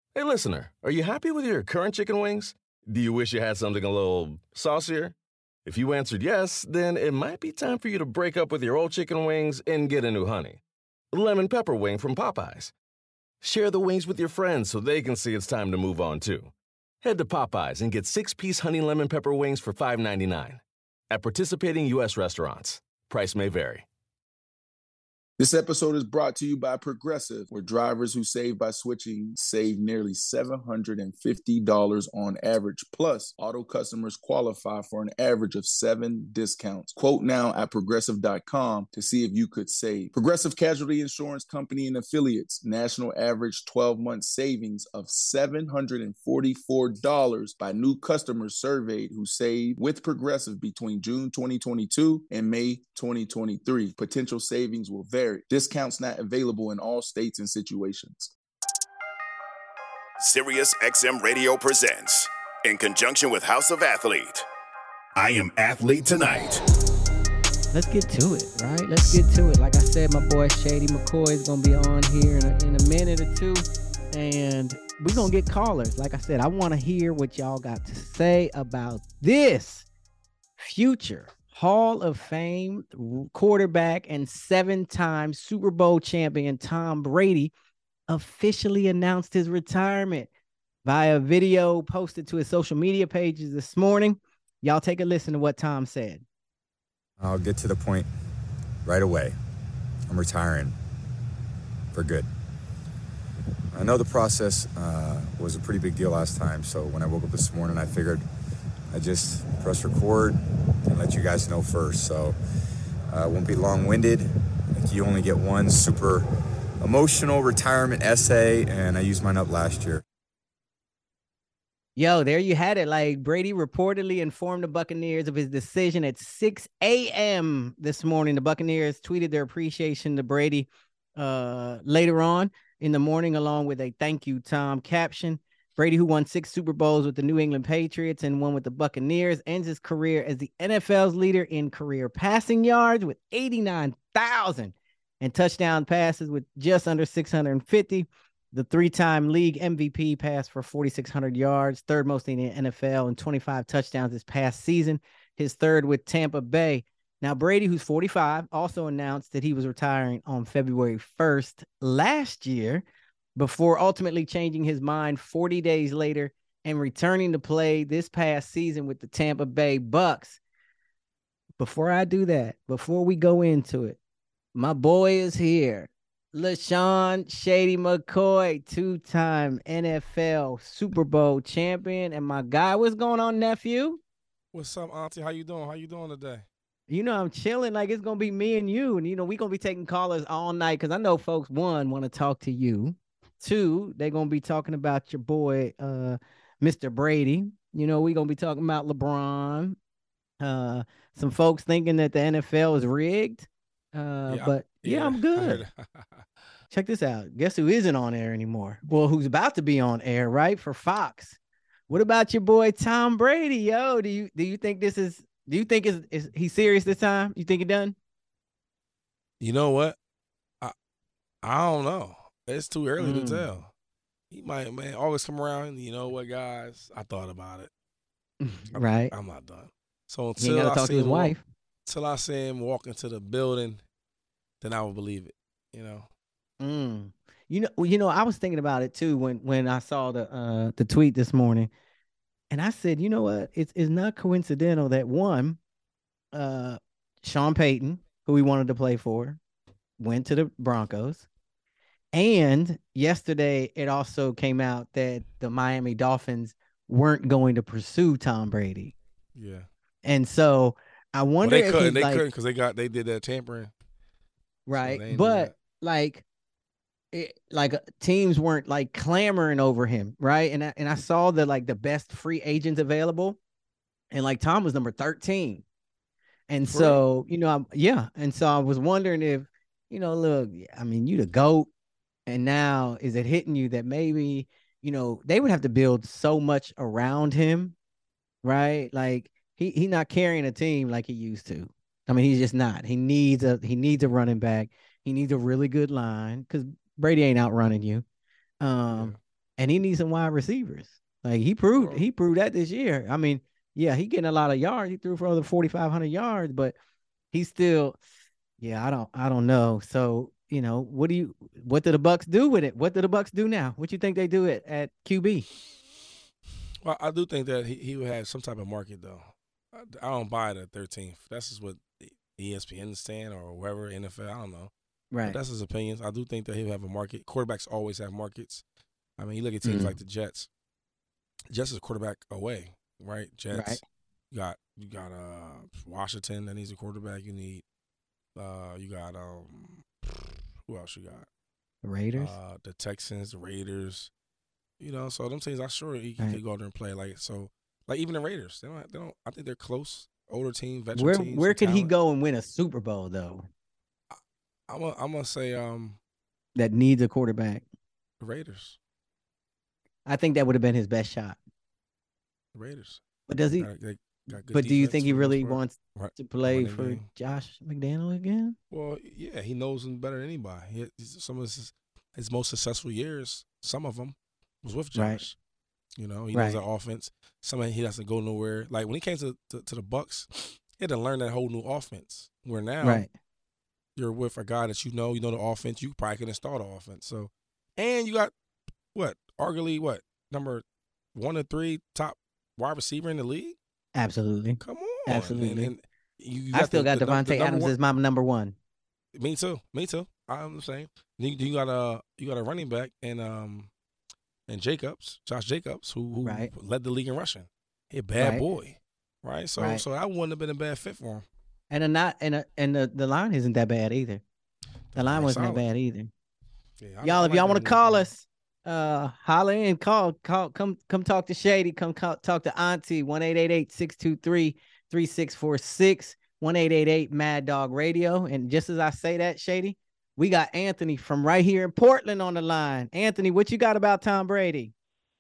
Hey, listener, are you happy with your current chicken wings? Do you wish you had something a little saucier? If you answered yes, then it might be time for you to break up with your old chicken wings and get a new honey. Lemon pepper wing from Popeyes. Share the wings with your friends so they can see it's time to move on too. Head to Popeyes and get 6-piece honey lemon pepper wings for $5.99. At participating U.S. restaurants. Price may vary. This episode is brought to you by Progressive, where drivers who save by switching save nearly $750 on average. Plus, auto customers qualify for an average of 7 discounts. Quote now at Progressive.com to see if you could save. Progressive Casualty Insurance Company and Affiliates. National average 12-month savings of $744 by new customers surveyed who saved with Progressive between June 2022 and May 2023. Potential savings will vary. Discounts not available in all states and situations. Sirius XM Radio presents, in conjunction with House of Athlete, I Am Athlete Tonight. Let's get to it, right? Let's get to it. Like I said, my boy Shady McCoy is going to be on here in a minute or two, and we're going to get callers. Like I said, I want to hear what y'all got to say about this future Hall of Fame quarterback and 7-time Super Bowl champion Tom Brady officially announced his retirement via video posted to his social media pages this morning. Y'all take a listen to what Tom said. I'll get to the point right away. I'm retiring for good. I know the process was a pretty big deal last time, so when I woke up this morning, I figured I'd just press record and let you guys know first. So I won't be long-winded. Like, you only get one super emotional retirement essay, and I used mine up last year. Yo, there you had it. Like, Brady reportedly informed the Buccaneers of his decision at 6 a.m. this morning. The Buccaneers tweeted their appreciation to Brady later on in the morning, along with a "Thank you, Tom" caption. Brady, who won 6 Super Bowls with the New England Patriots and one with the Buccaneers, ends his career as the NFL's leader in career passing yards with 89,000 and touchdown passes with just under 650. The 3-time league MVP passed for 4,600 yards, third most in the NFL, and 25 touchdowns this past season, his third with Tampa Bay. Now, Brady, who's 45, also announced that he was retiring on February 1st last year, before ultimately changing his mind 40 days later and returning to play this past season with the Tampa Bay Bucks. Before I do that, before we go into it, my boy is here. LaShawn Shady McCoy, 2-time NFL Super Bowl champion. And my guy, what's going on, nephew? What's up, Auntie? How you doing? How you doing today? You know, I'm chilling. Like, it's going to be me and you. And, you know, we're going to be taking callers all night because I know folks, one, want to talk to you. 2, they're going to be talking about your boy, Mr. Brady. You know, we're going to be talking about LeBron. Some folks thinking that the NFL is rigged. But, I'm good. Check this out. Guess who isn't on air anymore? Well, who's about to be on air, right? For Fox. What about your boy, Tom Brady? Yo, do you think this is – do you think is he serious this time? You think he done? You know what? I don't know. It's too early to tell. He might, man, always come around. You know what, guys? I thought about it. Right. I'm not done. So until I talk to his wife, until I see him walk into the building, then I will believe it. You know. You know, I was thinking about it too when I saw the tweet this morning, and I said, you know what? It's not coincidental that one, Sean Payton, who he wanted to play for, went to the Broncos. And yesterday, it also came out that the Miami Dolphins weren't going to pursue Tom Brady. Yeah. And so I wonder if couldn't because they did that tampering. Right. So but teams weren't like clamoring over him. Right. And I saw the best free agents available. And like Tom was number 13. And so, you know, And so I was wondering if, you know, look, I mean, you the GOAT. And now is it hitting you that maybe, you know, they would have to build so much around him, right? Like he not carrying a team like he used to. I mean, he's just not. He needs a running back. He needs a really good line because Brady ain't outrunning you. And and he needs some wide receivers. Like he proved that this year. I mean, yeah, he getting a lot of yards. He threw for over 4,500 yards, but he's still, yeah, I don't know. So, you know, what do the Bucs do with it? What do the Bucs do now? What you think they do at QB? Well, I do think that he would have some type of market, though. I don't buy it at 13th. That's just what ESPN is saying or whoever, NFL, I don't know. Right. But that's his opinions. I do think that he'll have a market. Quarterbacks always have markets. I mean, you look at teams like the Jets. Jets is a quarterback away, right? Jets. Right. You got Washington that needs a quarterback. You need you got who else you got? The Raiders. The Texans, the Raiders. You know, so them teams, I'm sure he could go there and play. Like even the Raiders, they don't. I think they're close, older team, veteran teams. Where could he go and win a Super Bowl though? I'm gonna say that needs a quarterback. The Raiders. I think that would have been his best shot. The Raiders. But does he? But do you think he really wants to play for Josh McDaniels again? Well, yeah, he knows him better than anybody. Some of his most successful years, some of them, was with Josh. Right. You know, he knows the offense. He doesn't go nowhere. Like when he came to the Bucs, he had to learn that whole new offense. Where now, you're with a guy that you know the offense. You probably can install the offense. So, and you got arguably number 1 or 3 top wide receiver in the league. Absolutely. Come on. Absolutely. And you I still got Devontae Adams as my number 1. Me too. I'm the same. You got a running back and Josh Jacobs, who led the league in rushing. He a bad boy, right? So that wouldn't have been a bad fit for him. And the line isn't that bad either. The line wasn't that bad either. Yeah, y'all, if y'all want to call us, holler in, come talk to Shady, come talk to Auntie. 1-888-623-3646, 1-888 Mad Dog Radio. And just as I say that, Shady, we got Anthony from right here in Portland on the line. Anthony, what you got about Tom Brady?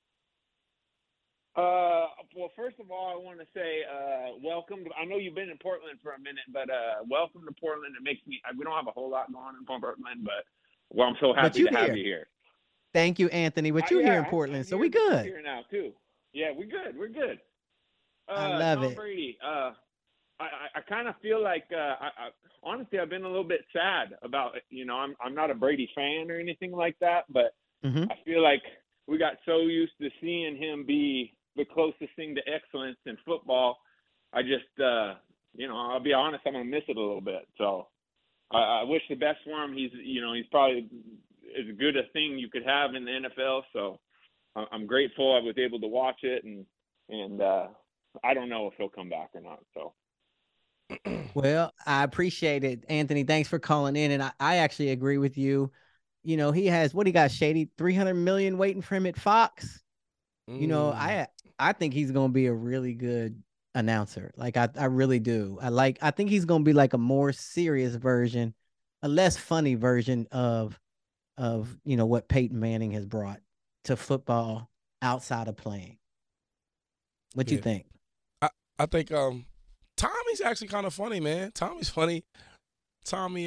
Well, first of all, I want to say welcome. I know you've been in Portland for a minute, but welcome to Portland. It makes me. We don't have a whole lot going on in Portland, but I'm so happy to have you here. Thank you, Anthony. But you're here in Portland, so we good. Here now too. Yeah, we're good. We're good. I love Tom Brady. I kind of feel like honestly, I've been a little bit sad about it. You know, I'm not a Brady fan or anything like that, but I feel like we got so used to seeing him be the closest thing to excellence in football. I just, I'll be honest, I'm gonna miss it a little bit. So I wish the best for him. He's probably as good a thing you could have in the NFL. So I'm grateful I was able to watch it, and I don't know if he'll come back or not. So. Well, I appreciate it, Anthony. Thanks for calling in, and I actually agree with you. You know, he has what he got, Shady, $300 million waiting for him at Fox. You know, I think he's gonna be a really good announcer. Like I really do. I think he's gonna be like a more serious version, a less funny version of what Peyton Manning has brought to football outside of playing. What you think? I think Tommy's actually kind of funny, man. Tommy's funny. Tommy,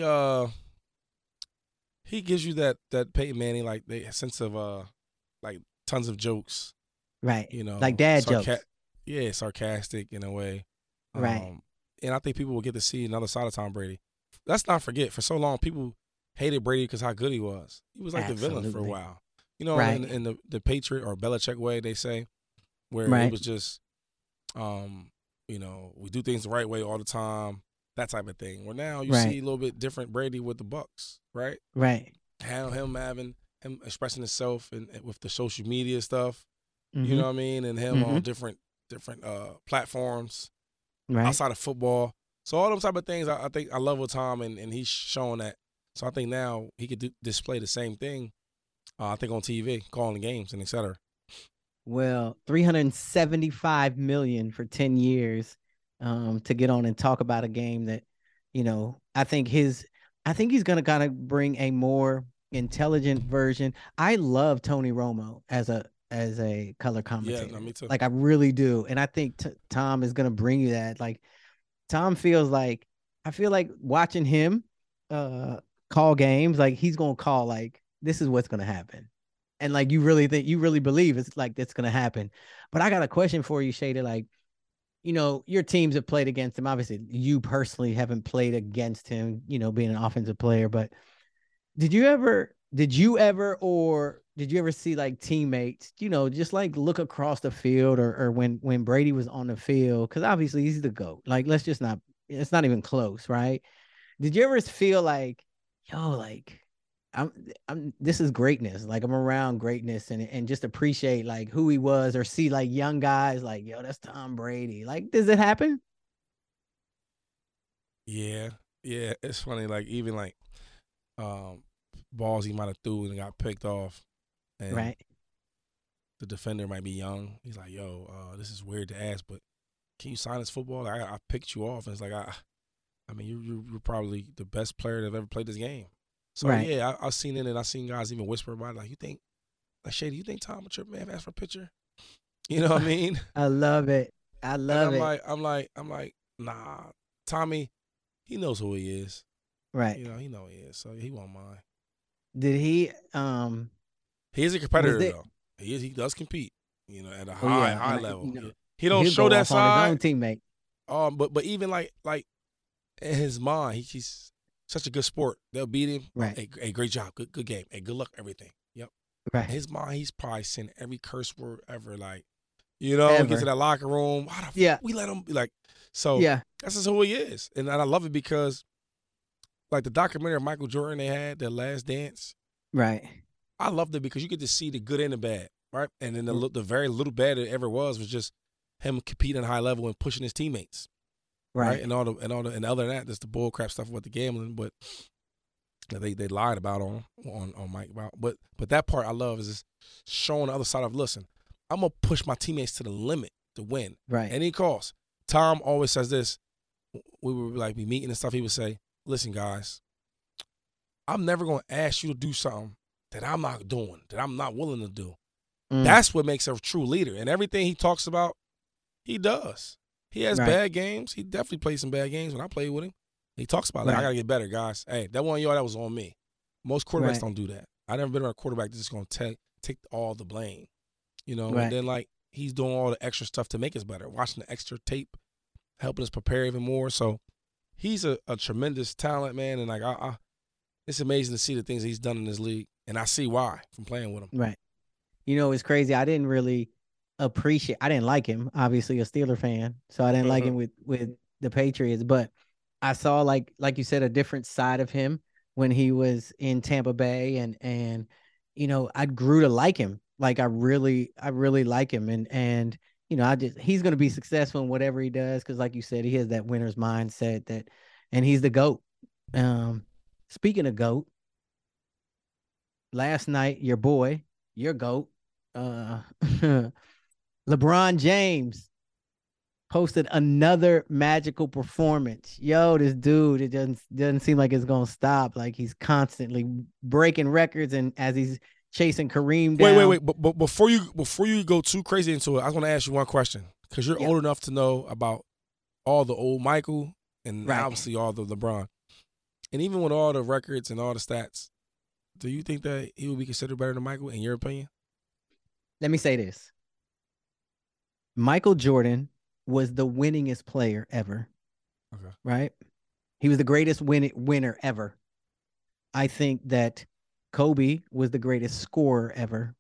he gives you that Peyton Manning, like the sense of like tons of jokes, right? You know, like dad jokes. Yeah, sarcastic in a way, right? And I think people will get to see another side of Tom Brady. Let's not forget, for so long, people hated Brady because how good he was. He was like the villain for a while, you know, in the Patriot or Belichick way, they say, where it was just, you know, we do things the right way all the time, that type of thing. Where now you see a little bit different Brady with the Bucs, right? Right. Him expressing himself and with the social media stuff, you know what I mean, and him on different platforms outside of football. So all those type of things, I think I love with Tom, and he's showing that. So I think now he could display the same thing, I think on TV, calling the games and et cetera. Well, $375 million for 10 years to get on and talk about a game that, you know, I think he's going to kind of bring a more intelligent version. I love Tony Romo as a color commentator. Yeah, no, me too. Like I really do. And I think Tom is going to bring you that. Like Tom I feel like watching him call games, like he's going to call like, this is what's going to happen. And like, you really believe it's like, that's going to happen. But I got a question for you, Shada. Like, you know, your teams have played against him. Obviously, you personally haven't played against him, you know, being an offensive player, but did you ever see like teammates, you know, just like look across the field or when Brady was on the field? Cause obviously he's the GOAT. Like, it's not even close. Right. Did you ever feel like, yo, like, this is greatness. Like, I'm around greatness and just appreciate like who he was, or see like young guys like, yo, that's Tom Brady. Like, does it happen? Yeah. It's funny. Like, even like, balls he might have threw and got picked off. And right. The defender might be young. He's like, yo, this is weird to ask, but can you sign this football? Like, I picked you off. And it's like, I mean, you're probably the best player that ever played this game. So, right. Yeah, I've seen it, and I've seen guys even whisper about it. Like, Shady, you think Tom would trip, man, ask for a picture? You know what I mean? I love it. I'm like, nah, Tommy, he knows who he is. Right. You know, he know he is, so he won't mind. Did he? He is a competitor, though. He does compete, you know, at a high level. You know, he don't show that side. On his own teammate. But even like in his mind, he's such a good sport. They'll beat him. Right. Hey, great job. Good game. Hey, good luck. Everything. Yep. Right. In his mind, he's probably saying every curse word ever. Like, you know, he gets to that locker room. We let him be like. So that's just who he is, and I love it because, like the documentary of Michael Jordan they had, The Last Dance. Right. I loved it because you get to see the good and the bad, right? And then the very little bad it ever was just him competing at a high level and pushing his teammates, right? And other than that, there's the bull crap stuff with the gambling, but they lied about on Mike about. But that part I love is just showing the other side of, listen, I'm gonna push my teammates to the limit to win, right? Any cost. Tom always says this. We would like be meeting and stuff. He would say, "Listen, guys, I'm never gonna ask you to do something that I'm not doing, that I'm not willing to do." That's what makes a true leader. And everything he talks about, he does. He has bad games. He definitely plays some bad games when I played with him. He talks about like, I got to get better, guys. Hey, that one y'all, that was on me. Most quarterbacks don't do that. I've never been around a quarterback that's just going to take all the blame. You know, and then like he's doing all the extra stuff to make us better, watching the extra tape, helping us prepare even more. So he's a tremendous talent, man. And like it's amazing to see the things he's done in this league. And I see why from playing with him. Right. You know, it's crazy. I didn't really I didn't like him, obviously a Steeler fan. So I didn't like him with the Patriots. But I saw, like you said, a different side of him when he was in Tampa Bay. And you know, I grew to like him. Like I really like him. And you know, he's going to be successful in whatever he does. Cause like you said, he has that winner's mindset and he's the GOAT. Speaking of GOAT, last night, your GOAT, LeBron James posted another magical performance. Yo, this dude, it doesn't seem like it's going to stop. Like he's constantly breaking records, and as he's chasing Kareem down. Wait. But before you go too crazy into it, I was going to ask you one question because you're old enough to know about all the old Michael and obviously all the LeBron. And even with all the records and all the stats, do you think that he would be considered better than Michael in your opinion? Let me say this. Michael Jordan was the winningest player ever. Okay. Right? He was the greatest winner ever. I think that Kobe was the greatest scorer ever.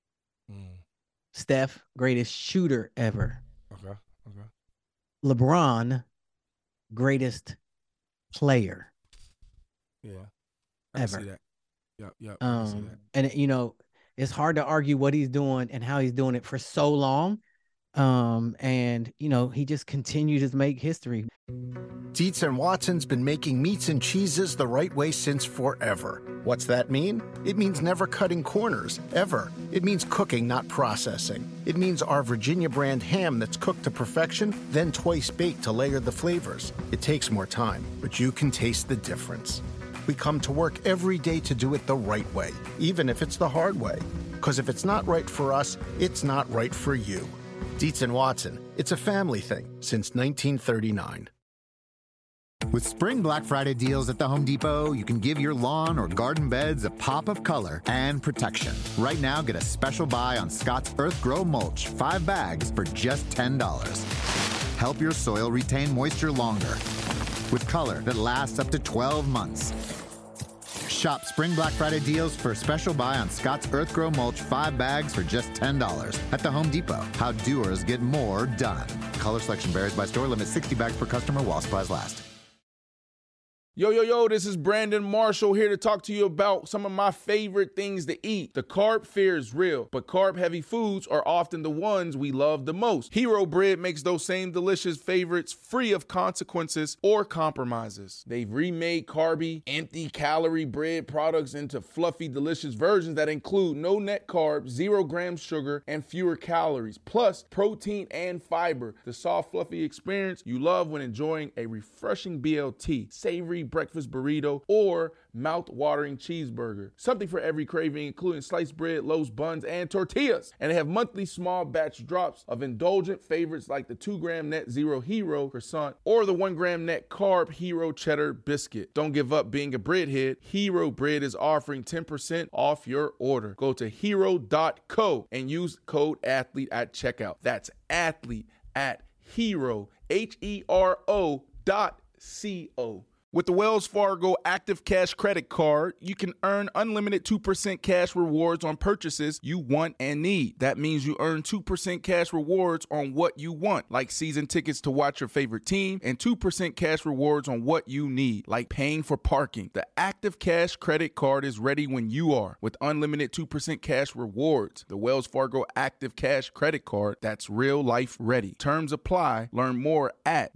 Steph, greatest shooter ever. Okay. LeBron, greatest player. Yeah. Ever. I see that. Yep. I see that. And you know, it's hard to argue what he's doing and how he's doing it for so long. And you know, he just continued to make history. Dietz & Watson's been making meats and cheeses the right way since forever. What's that mean? It means never cutting corners, ever. It means cooking, not processing. It means our Virginia brand ham that's cooked to perfection, then twice baked to layer the flavors. It takes more time, but you can taste the difference. We come to work every day to do it the right way, even if it's the hard way. Because if it's not right for us, it's not right for you. Dietz & Watson, it's a family thing since 1939. With Spring Black Friday deals at the Home Depot, you can give your lawn or garden beds a pop of color and protection. Right now, get a special buy on Scott's Earth Grow Mulch, 5 bags for just $10. Help your soil retain moisture longer with color that lasts up to 12 months. Shop Spring Black Friday deals for a special buy on Scott's Earth Grow Mulch, 5 bags for just $10 at the Home Depot. How doers get more done. Color selection varies by store. Limit 60 bags per customer while supplies last. Yo, this is Brandon Marshall here to talk to you about some of my favorite things to eat. The carb fear is real, but carb-heavy foods are often the ones we love the most. Hero Bread makes those same delicious favorites free of consequences or compromises. They've remade carby, empty-calorie bread products into fluffy, delicious versions that include no net carbs, 0 grams sugar, and fewer calories, plus protein and fiber. The soft, fluffy experience you love when enjoying a refreshing BLT, savory breakfast burrito, or mouth-watering cheeseburger. Something for every craving, including sliced bread, loaves, buns, and tortillas. And they have monthly small batch drops of indulgent favorites like the 2-gram net zero Hero croissant or the 1-gram net carb Hero cheddar biscuit. Don't give up being a breadhead. Hero Bread is offering 10% off your order. Go to hero.co and use code ATHLETE at checkout. That's athlete at hero, HERO.co. With the Wells Fargo Active Cash Credit Card, you can earn unlimited 2% cash rewards on purchases you want and need. That means you earn 2% cash rewards on what you want, like season tickets to watch your favorite team, and 2% cash rewards on what you need, like paying for parking. The Active Cash Credit Card is ready when you are, with unlimited 2% cash rewards. The Wells Fargo Active Cash Credit Card, that's real life ready. Terms apply. Learn more at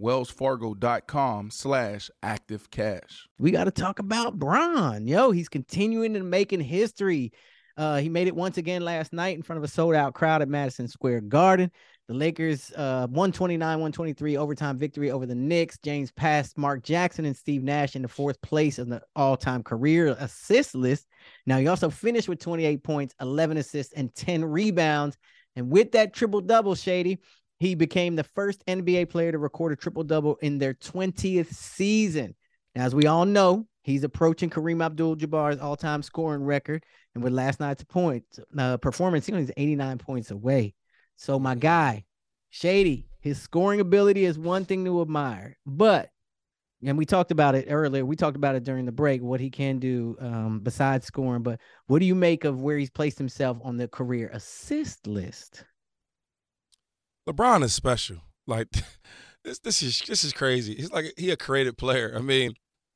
wellsfargo.com/active cash. We got to talk about Bron. He's continuing and making history. He made it once again last night in front of a sold-out crowd at Madison Square Garden. The Lakers 129-123 overtime victory over the Knicks. James passed Mark Jackson and Steve Nash in the 4th place in the all-time career assist list. Now, he also finished with 28 points, 11 assists, and 10 rebounds. And with that triple-double, Shady, he became the first NBA player to record a triple-double in their 20th season. Now, as we all know, he's approaching Kareem Abdul-Jabbar's all-time scoring record. And with last night's performance, he was 89 points away. So my guy, Shady, his scoring ability is one thing to admire. But, and we talked about it earlier, we talked about it during the break, what he can do besides scoring. But what do you make of where he's placed himself on the career assist list? LeBron is special. Like, this is crazy. He's like a creative player. I mean,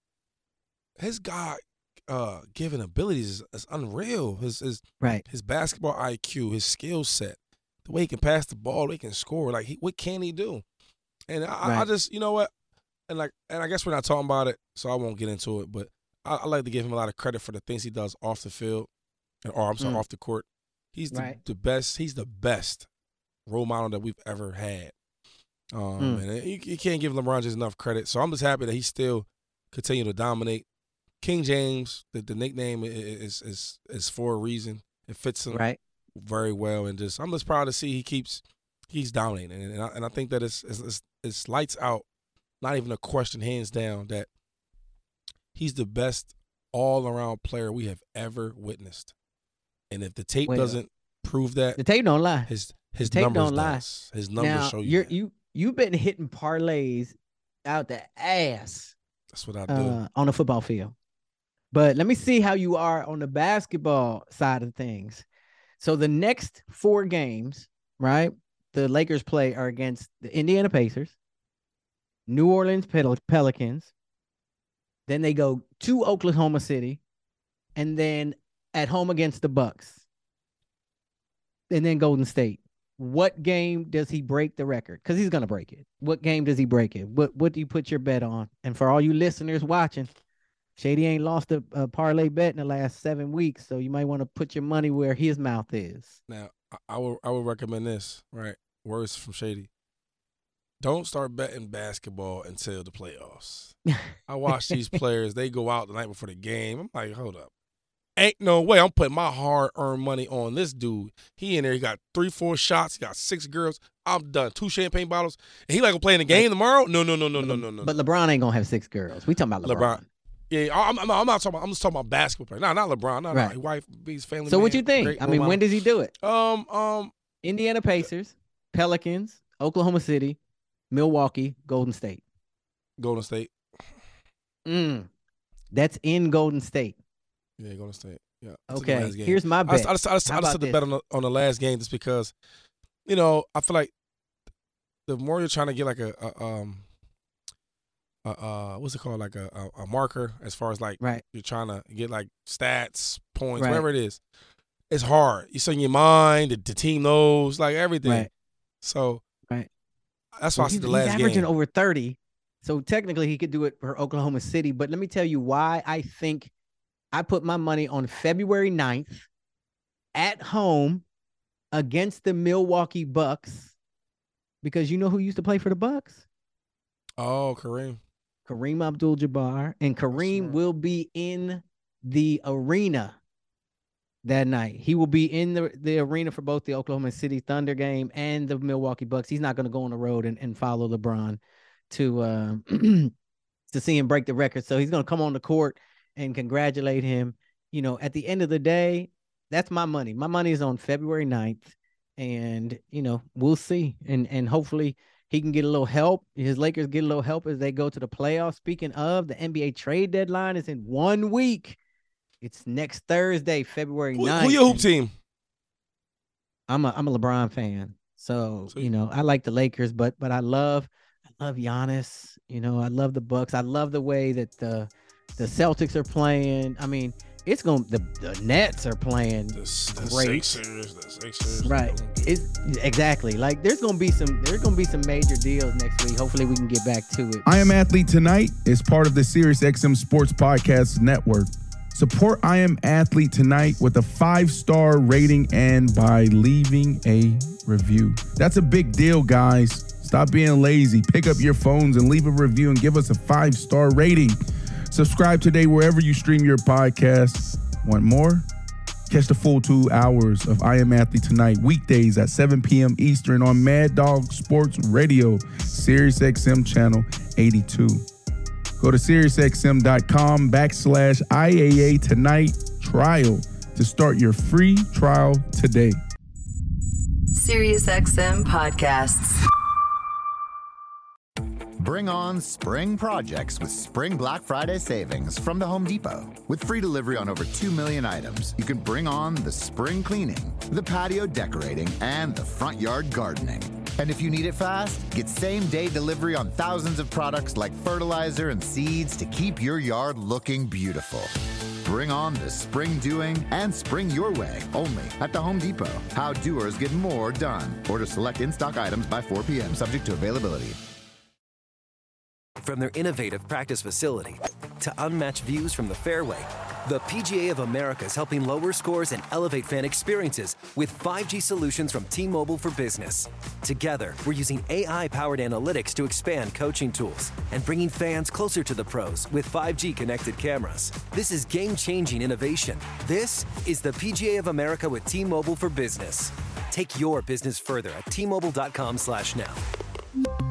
his God-given abilities is unreal. His basketball IQ, his skill set, the way he can pass the ball, the way he can score. Like, what can he do? And I just, you know what? And I guess we're not talking about it, so I won't get into it. But I like to give him a lot of credit for the things he does off the field, off the court. He's the best. He's the best role model that we've ever had. And you can't give LeBron just enough credit. So I'm just happy that he still continue to dominate. King James, the nickname is for a reason. It fits him very well, and I'm just proud to see he's dominating, and I think that it's lights out. Not even a question, hands down, that he's the best all-around player we have ever witnessed. And if the tape doesn't prove that, the tape don't lie. His numbers don't lie. His numbers show you. You've been hitting parlays out the ass. That's what I do on the football field. But let me see how you are on the basketball side of things. So the next 4 games, right, the Lakers play are against the Indiana Pacers, New Orleans Pelicans, then they go to Oklahoma City, and then at home against the Bucks, and then Golden State. What game does he break the record? Because he's going to break it. What game does he break it? What do you put your bet on? And for all you listeners watching, Shady ain't lost a parlay bet in the last 7 weeks, so you might want to put your money where his mouth is. Now, I would recommend this, right? Words from Shady. Don't start betting basketball until the playoffs. I watch these players. They go out the night before the game. I'm like, hold up. ain't no way I'm putting my hard-earned money on this dude. He in there, he got 3-4 shots, he got 6 girls. I'm done. 2 champagne bottles. And he like to play in the game tomorrow? No. But LeBron ain't gonna have 6 girls. We talking about LeBron. Yeah, I'm not talking about. I'm just talking about basketball player. Not LeBron. Not his wife, his family. So man, what you think? I mean, when does he do it? Indiana Pacers, Pelicans, Oklahoma City, Milwaukee, Golden State. Golden State. That's in Golden State. Yeah, Golden State. Yeah. Okay. Here's my bet. I just took the bet on the last game just because, I feel like the more you're trying to get like what's it called, like a marker as far as like you're trying to get like stats, points, whatever it is. It's hard. You're saying your mind, the team knows, like everything. Right. So that's why I said the last game. He's averaging over 30. So technically he could do it for Oklahoma City. But let me tell you why I think I put my money on February 9th at home against the Milwaukee Bucks. Because you know who used to play for the Bucks? Oh, Kareem Abdul-Jabbar. And Kareem will be in the arena that night. He will be in the arena for both the Oklahoma City Thunder game and the Milwaukee Bucks. He's not going to go on the road and follow LeBron to see him break the record. So he's going to come on the court and congratulate him. At the end of the day, that's my money. My money is on February 9th. And, we'll see. And hopefully he can get a little help. His Lakers get a little help as they go to the playoffs. Speaking of, the NBA trade deadline is in 1 week. It's next Thursday, February 9th. Who your hoop team? I'm a LeBron fan. So I like the Lakers, but I love Giannis. I love the Bucks. I love the way that the Celtics are playing. I mean, the Nets are playing the great. Sixers. Right. Exactly. Like there's gonna be some major deals next week. Hopefully we can get back to it. I Am Athlete Tonight is part of the SiriusXM Sports Podcast Network. Support I Am Athlete Tonight with a 5-star rating and by leaving a review. That's a big deal, guys. Stop being lazy. Pick up your phones and leave a review and give us a 5-star rating. Subscribe today wherever you stream your podcasts. Want more? Catch the full 2 hours of I Am Athlete Tonight, weekdays at 7 p.m. Eastern on Mad Dog Sports Radio, SiriusXM Channel 82. Go to SiriusXM.com/IAA Tonight trial to start your free trial today. SiriusXM Podcasts. Bring on spring projects with Spring Black Friday savings from the Home Depot. With free delivery on over 2 million items, you can bring on the spring cleaning, the patio decorating, and the front yard gardening. And if you need it fast, get same-day delivery on thousands of products like fertilizer and seeds to keep your yard looking beautiful. Bring on the spring doing and spring your way only at the Home Depot. How doers get more done. Order select in-stock items by 4 p.m. subject to availability. From their innovative practice facility to unmatched views from the fairway, the PGA of America is helping lower scores and elevate fan experiences with 5G solutions from T-Mobile for Business. Together, we're using AI-powered analytics to expand coaching tools and bringing fans closer to the pros with 5G connected cameras. This is game-changing innovation. This is the PGA of America with T-Mobile for Business. Take your business further at T-Mobile.com/now.